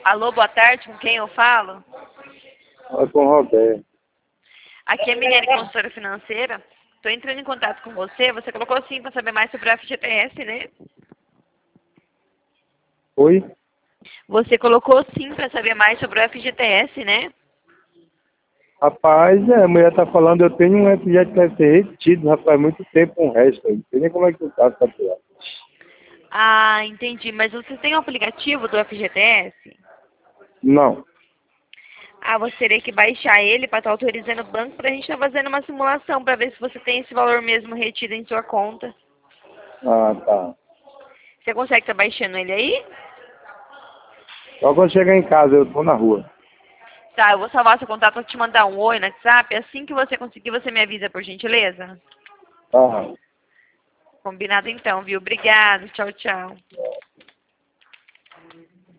Alô, boa tarde, com quem eu falo? Fala com o Roberto. Aqui é a Milene, consultora financeira. Estou entrando em contato com você. Você colocou sim para saber mais sobre o FGTS, né? Oi? Você colocou sim para saber mais sobre o FGTS, né? Rapaz, a mulher tá falando, eu tenho um FGTS retido, rapaz, muito tempo com o resto. Não sei nem como é que eu faço pra tirar. Ah, entendi. Mas você tem o aplicativo do FGTS? Não. Ah, você teria que baixar ele para estar autorizando o banco para a gente estar fazendo uma simulação para ver se você tem esse valor mesmo retido em sua conta. Ah, tá. Você consegue estar baixando ele aí? Só quando chegar em casa, eu tô na rua. Tá, eu vou salvar seu contato para te mandar um oi no WhatsApp. Assim que você conseguir, você me avisa, por gentileza. Tá. Combinado então, viu? Obrigado. Tchau, tchau.